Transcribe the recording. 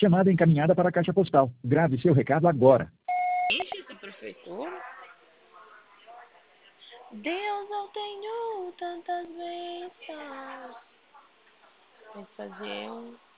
Chamada encaminhada para a caixa postal. Grave seu recado agora. Ixi, essa prefeitura. Deus, eu tenho tantas bênçãos. Tem que fazer um